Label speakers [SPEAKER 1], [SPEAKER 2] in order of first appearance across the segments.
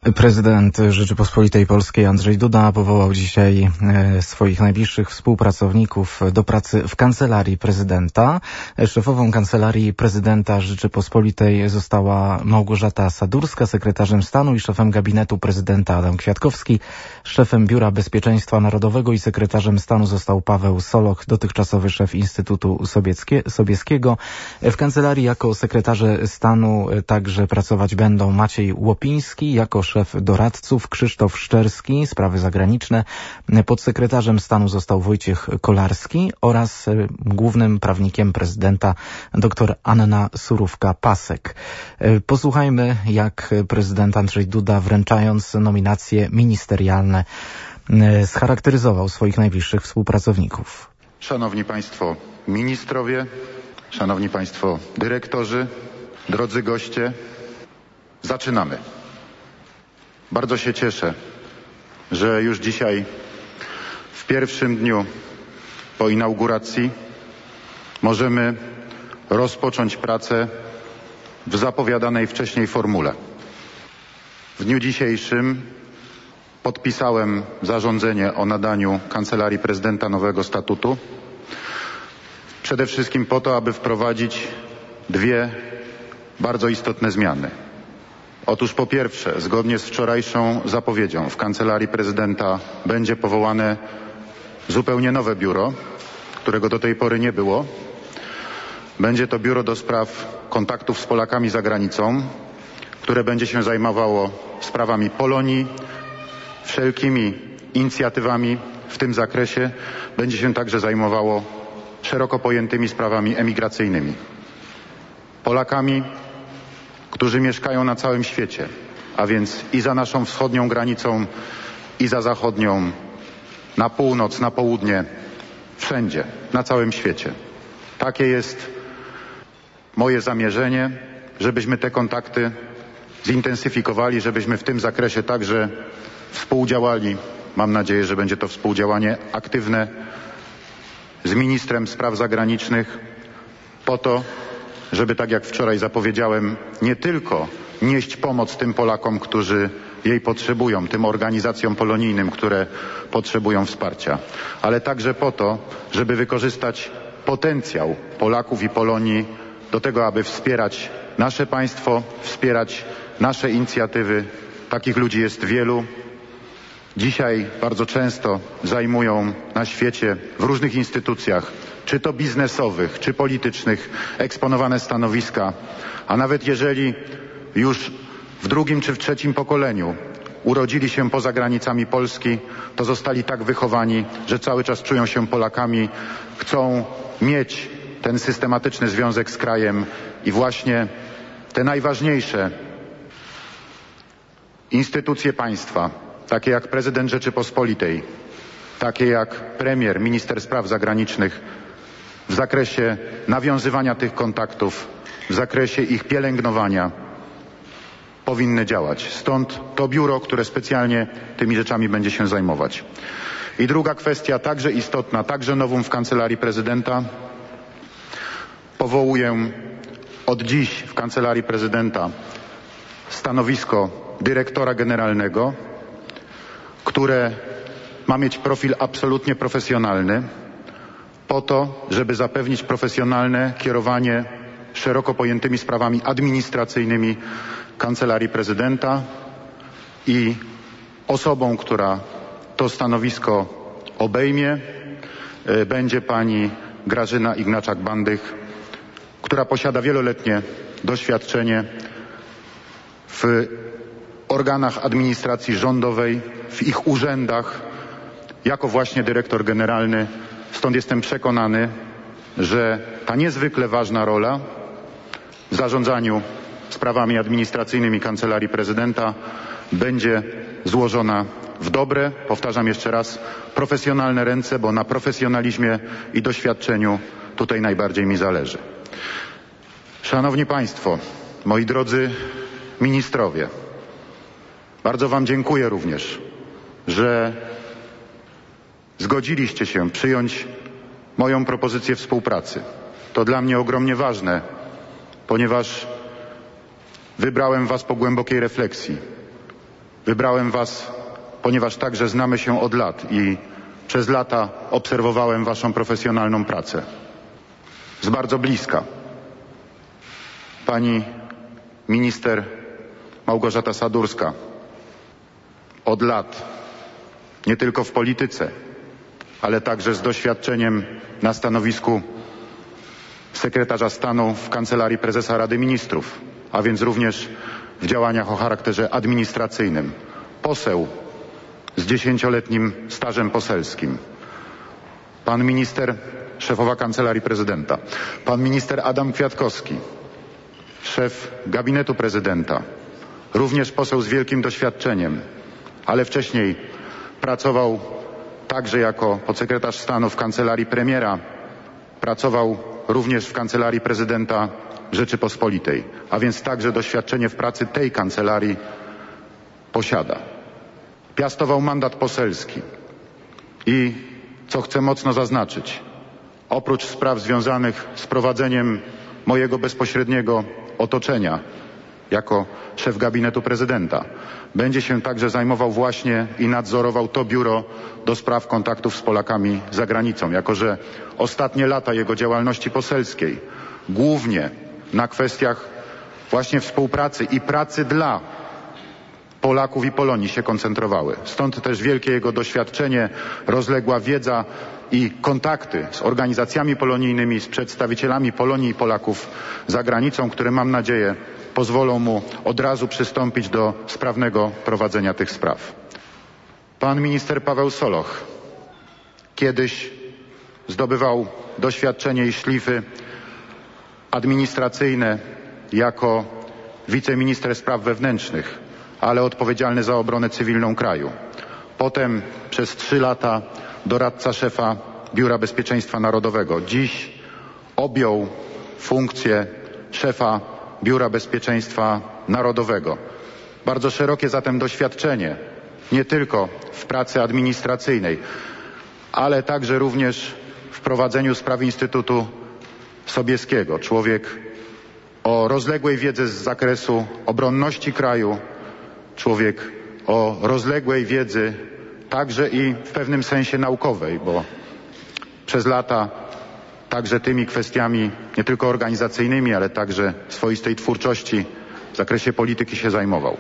[SPEAKER 1] Prezydent Rzeczypospolitej Polskiej Andrzej Duda powołał dzisiaj swoich najbliższych współpracowników do pracy w Kancelarii Prezydenta. Szefową Kancelarii Prezydenta Rzeczypospolitej została Małgorzata Sadurska, sekretarzem stanu i szefem gabinetu prezydenta Adam Kwiatkowski. Szefem Biura Bezpieczeństwa Narodowego i sekretarzem stanu został Paweł Soloch, dotychczasowy szef Instytutu Sobieskiego. W kancelarii jako sekretarze stanu także pracować będą Maciej Łopiński, jako szef doradców Krzysztof Szczerski, sprawy zagraniczne. Podsekretarzem stanu został Wojciech Kolarski oraz głównym prawnikiem prezydenta dr Anna Surówka-Pasek. Posłuchajmy, jak prezydent Andrzej Duda, wręczając nominacje ministerialne, scharakteryzował swoich najbliższych współpracowników.
[SPEAKER 2] Szanowni Państwo ministrowie, Szanowni Państwo dyrektorzy, drodzy goście, zaczynamy. Bardzo się cieszę, że już dzisiaj, w pierwszym dniu po inauguracji, możemy rozpocząć pracę w zapowiadanej wcześniej formule. W dniu dzisiejszym podpisałem zarządzenie o nadaniu Kancelarii Prezydenta nowego statutu. Przede wszystkim po to, aby wprowadzić dwie bardzo istotne zmiany. Otóż po pierwsze, zgodnie z wczorajszą zapowiedzią, w Kancelarii Prezydenta będzie powołane zupełnie nowe biuro, którego do tej pory nie było. Będzie to biuro do spraw kontaktów z Polakami za granicą, które będzie się zajmowało sprawami Polonii, wszelkimi inicjatywami w tym zakresie. Będzie się także zajmowało szeroko pojętymi sprawami emigracyjnymi. Polakami, którzy mieszkają na całym świecie, a więc i za naszą wschodnią granicą, i za zachodnią, na północ, na południe, wszędzie, na całym świecie. Takie jest moje zamierzenie, żebyśmy te kontakty zintensyfikowali, żebyśmy w tym zakresie także współdziałali. Mam nadzieję, że będzie to współdziałanie aktywne z ministrem spraw zagranicznych po to, żeby, tak jak wczoraj zapowiedziałem, nie tylko nieść pomoc tym Polakom, którzy jej potrzebują, tym organizacjom polonijnym, które potrzebują wsparcia, ale także po to, żeby wykorzystać potencjał Polaków i Polonii do tego, aby wspierać nasze państwo, wspierać nasze inicjatywy. Takich ludzi jest wielu. Dzisiaj bardzo często zajmują na świecie w różnych instytucjach, czy to biznesowych, czy politycznych, eksponowane stanowiska, a nawet jeżeli już w drugim czy w trzecim pokoleniu urodzili się poza granicami Polski, to zostali tak wychowani, że cały czas czują się Polakami, chcą mieć ten systematyczny związek z krajem i właśnie te najważniejsze instytucje państwa, takie jak prezydent Rzeczypospolitej, takie jak premier, minister spraw zagranicznych, w zakresie nawiązywania tych kontaktów, w zakresie ich pielęgnowania powinny działać. Stąd to biuro, które specjalnie tymi rzeczami będzie się zajmować. I druga kwestia, także istotna, także nowum w Kancelarii Prezydenta. Powołuję od dziś w Kancelarii Prezydenta stanowisko dyrektora generalnego, które ma mieć profil absolutnie profesjonalny, po to, żeby zapewnić profesjonalne kierowanie szeroko pojętymi sprawami administracyjnymi Kancelarii Prezydenta, i osobą, która to stanowisko obejmie, będzie pani Grażyna Ignaczak-Bandych, która posiada wieloletnie doświadczenie w organach administracji rządowej, w ich urzędach, jako właśnie dyrektor generalny. Stąd jestem przekonany, że ta niezwykle ważna rola w zarządzaniu sprawami administracyjnymi Kancelarii Prezydenta będzie złożona w dobre, powtarzam jeszcze raz, profesjonalne ręce, bo na profesjonalizmie i doświadczeniu tutaj najbardziej mi zależy. Szanowni Państwo, moi drodzy ministrowie, bardzo Wam dziękuję również, że zgodziliście się przyjąć moją propozycję współpracy. To dla mnie ogromnie ważne, ponieważ wybrałem Was po głębokiej refleksji. Wybrałem Was, ponieważ także znamy się od lat i przez lata obserwowałem Waszą profesjonalną pracę. Z bardzo bliska. Pani minister Małgorzata Sadurska od lat, nie tylko w polityce, ale także z doświadczeniem na stanowisku sekretarza stanu w Kancelarii Prezesa Rady Ministrów, a więc również w działaniach o charakterze administracyjnym. Poseł z 10-letnim stażem poselskim. Pan minister, szefowa Kancelarii Prezydenta. Pan minister Adam Kwiatkowski, szef gabinetu prezydenta. Również poseł z wielkim doświadczeniem, ale wcześniej pracował także jako podsekretarz stanu w Kancelarii Premiera. Pracował również w Kancelarii Prezydenta Rzeczypospolitej, a więc także doświadczenie w pracy tej kancelarii posiada. Piastował mandat poselski i, co chcę mocno zaznaczyć, oprócz spraw związanych z prowadzeniem mojego bezpośredniego otoczenia jako szef gabinetu prezydenta, będzie się także zajmował właśnie i nadzorował to biuro do spraw kontaktów z Polakami za granicą, jako że ostatnie lata jego działalności poselskiej głównie na kwestiach właśnie współpracy i pracy dla Polaków i Polonii się koncentrowały. Stąd też wielkie jego doświadczenie, rozległa wiedza i kontakty z organizacjami polonijnymi, z przedstawicielami Polonii i Polaków za granicą, które, mam nadzieję, pozwolą mu od razu przystąpić do sprawnego prowadzenia tych spraw. Pan minister Paweł Soloch kiedyś zdobywał doświadczenie i szlify administracyjne jako wiceminister spraw wewnętrznych, ale odpowiedzialny za obronę cywilną kraju. Potem przez 3 lata doradca szefa Biura Bezpieczeństwa Narodowego. Dziś objął funkcję szefa Biura Bezpieczeństwa Narodowego. Bardzo szerokie zatem doświadczenie, nie tylko w pracy administracyjnej, ale także również w prowadzeniu spraw Instytutu Sobieskiego. Człowiek o rozległej wiedzy z zakresu obronności kraju, człowiek o rozległej wiedzy także i w pewnym sensie naukowej, bo przez lata także tymi kwestiami nie tylko organizacyjnymi, ale także swoistej twórczości w zakresie polityki się zajmował.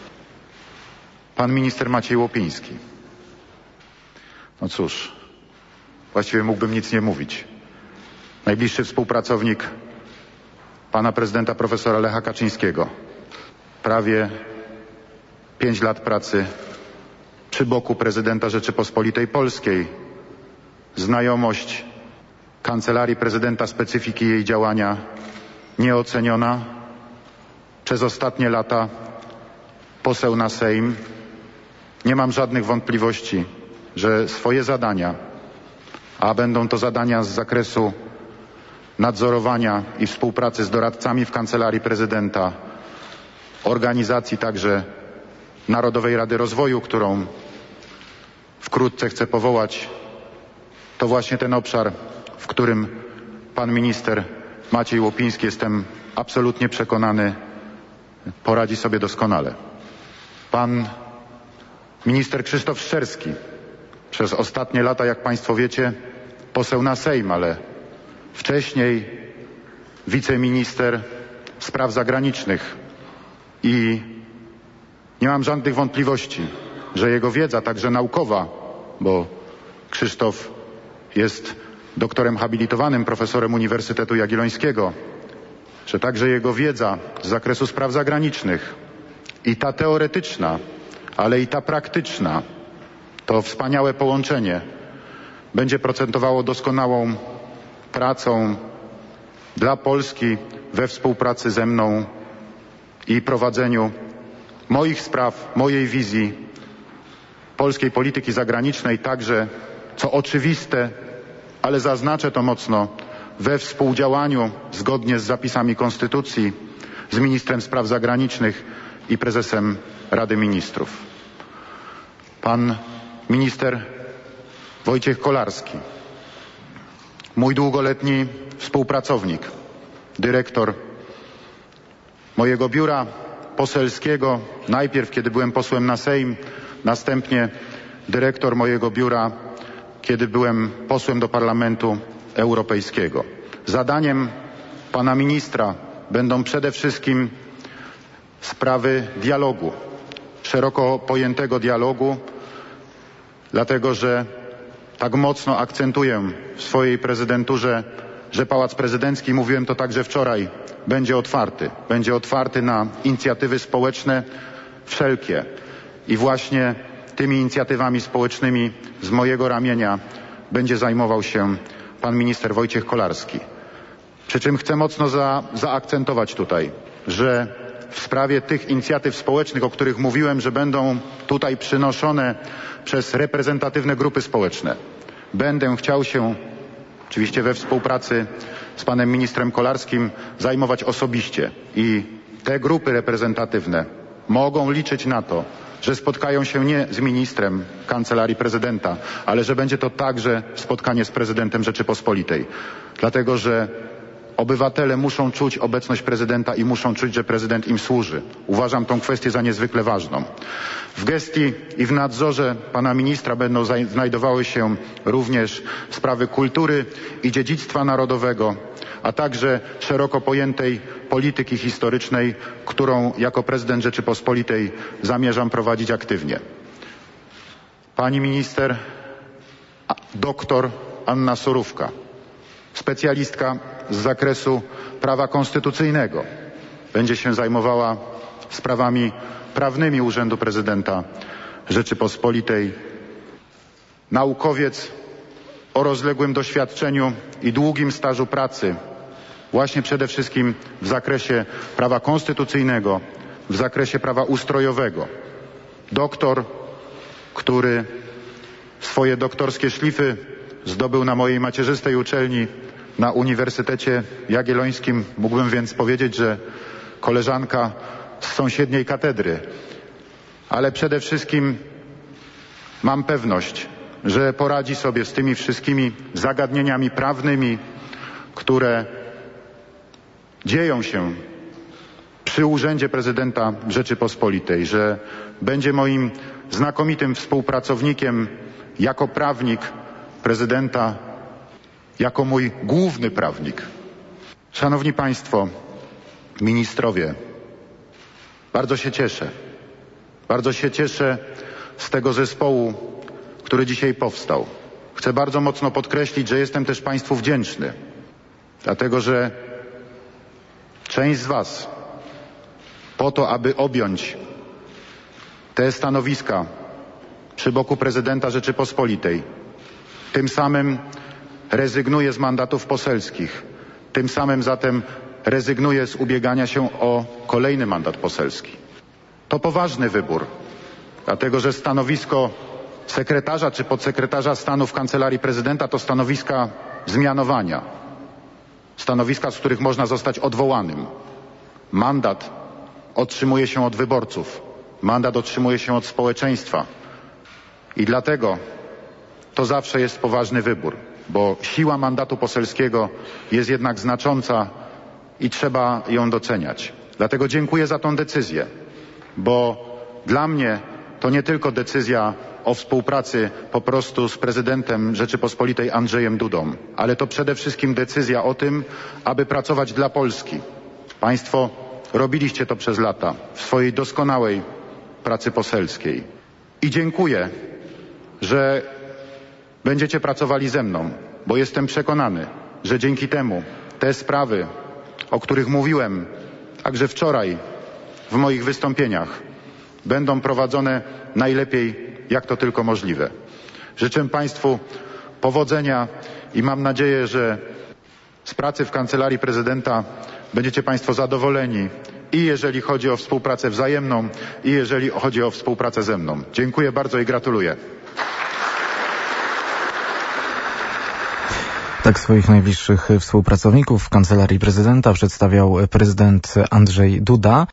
[SPEAKER 2] Pan minister Maciej Łopiński. No cóż, właściwie mógłbym nic nie mówić. Najbliższy współpracownik pana prezydenta profesora Lecha Kaczyńskiego. Prawie 5 lat pracy przy boku prezydenta Rzeczypospolitej Polskiej. Znajomość Kancelarii Prezydenta, specyfiki jej działania nieoceniona. Przez ostatnie lata poseł na Sejm. Nie mam żadnych wątpliwości, że swoje zadania, a będą to zadania z zakresu nadzorowania i współpracy z doradcami w Kancelarii Prezydenta, organizacji także Narodowej Rady Rozwoju, którą wkrótce chcę powołać, to właśnie ten obszar, w którym pan minister Maciej Łopiński, jestem absolutnie przekonany, poradzi sobie doskonale. Pan minister Krzysztof Szczerski, przez ostatnie lata, jak państwo wiecie, poseł na Sejm, ale wcześniej wiceminister spraw zagranicznych i nie mam żadnych wątpliwości, że jego wiedza, także naukowa, bo Krzysztof jest doktorem habilitowanym, profesorem Uniwersytetu Jagiellońskiego, że także jego wiedza z zakresu spraw zagranicznych i ta teoretyczna, ale i ta praktyczna, to wspaniałe połączenie będzie procentowało doskonałą pracą dla Polski we współpracy ze mną i prowadzeniu moich spraw, mojej wizji polskiej polityki zagranicznej, także, co oczywiste, ale zaznaczę to mocno, we współdziałaniu zgodnie z zapisami Konstytucji z ministrem spraw zagranicznych i prezesem Rady Ministrów. Pan minister Wojciech Kolarski, mój długoletni współpracownik, dyrektor mojego biura, poselskiego, najpierw kiedy byłem posłem na Sejm, następnie dyrektor mojego biura, kiedy byłem posłem do Parlamentu Europejskiego. Zadaniem pana ministra będą przede wszystkim sprawy dialogu, szeroko pojętego dialogu, dlatego że tak mocno akcentuję w swojej prezydenturze, że Pałac Prezydencki, mówiłem to także wczoraj, będzie otwarty na inicjatywy społeczne wszelkie i właśnie tymi inicjatywami społecznymi z mojego ramienia będzie zajmował się pan minister Wojciech Kolarski. Przy czym chcę mocno zaakcentować tutaj, że w sprawie tych inicjatyw społecznych, o których mówiłem, że będą tutaj przynoszone przez reprezentatywne grupy społeczne, będę chciał się, oczywiście we współpracy z panem ministrem Kolarskim, zajmować osobiście i te grupy reprezentatywne mogą liczyć na to, że spotkają się nie z ministrem Kancelarii Prezydenta, ale że będzie to także spotkanie z prezydentem Rzeczypospolitej. Dlatego, że obywatele muszą czuć obecność prezydenta i muszą czuć, że prezydent im służy. Uważam tę kwestię za niezwykle ważną. W gestii i w nadzorze pana ministra będą znajdowały się również sprawy kultury i dziedzictwa narodowego, a także szeroko pojętej polityki historycznej, którą jako prezydent Rzeczypospolitej zamierzam prowadzić aktywnie. Pani minister doktor Anna Surówka, specjalistka z zakresu prawa konstytucyjnego, będzie się zajmowała sprawami prawnymi Urzędu Prezydenta Rzeczypospolitej. Naukowiec o rozległym doświadczeniu i długim stażu pracy, właśnie przede wszystkim w zakresie prawa konstytucyjnego, w zakresie prawa ustrojowego. Doktor, który swoje doktorskie szlify zdobył na mojej macierzystej uczelni, na Uniwersytecie Jagiellońskim. Mógłbym więc powiedzieć, że koleżanka z sąsiedniej katedry. Ale przede wszystkim mam pewność, że poradzi sobie z tymi wszystkimi zagadnieniami prawnymi, które dzieją się przy Urzędzie Prezydenta Rzeczypospolitej, że będzie moim znakomitym współpracownikiem jako prawnik prezydenta, jako mój główny prawnik. Szanowni Państwo, ministrowie, bardzo się cieszę z tego zespołu, który dzisiaj powstał. Chcę bardzo mocno podkreślić, że jestem też Państwu wdzięczny, dlatego że część z Was po to, aby objąć te stanowiska przy boku prezydenta Rzeczypospolitej, tym samym rezygnuje z mandatów poselskich, tym samym zatem rezygnuje z ubiegania się o kolejny mandat poselski. To poważny wybór, dlatego że stanowisko sekretarza czy podsekretarza stanu w Kancelarii Prezydenta to stanowiska zmianowania, stanowiska, z których można zostać odwołanym. Mandat otrzymuje się od wyborców, mandat otrzymuje się od społeczeństwa i dlatego to zawsze jest poważny wybór, bo siła mandatu poselskiego jest jednak znacząca i trzeba ją doceniać. Dlatego dziękuję za tę decyzję, bo dla mnie to nie tylko decyzja o współpracy po prostu z prezydentem Rzeczypospolitej Andrzejem Dudą, ale to przede wszystkim decyzja o tym, aby pracować dla Polski. Państwo robiliście to przez lata w swojej doskonałej pracy poselskiej. I dziękuję, że będziecie pracowali ze mną, bo jestem przekonany, że dzięki temu te sprawy, o których mówiłem także wczoraj w moich wystąpieniach, będą prowadzone najlepiej, jak to tylko możliwe. Życzę Państwu powodzenia i mam nadzieję, że z pracy w Kancelarii Prezydenta będziecie Państwo zadowoleni i jeżeli chodzi o współpracę wzajemną, i jeżeli chodzi o współpracę ze mną. Dziękuję bardzo i gratuluję.
[SPEAKER 1] Tak swoich najbliższych współpracowników w Kancelarii Prezydenta przedstawiał prezydent Andrzej Duda.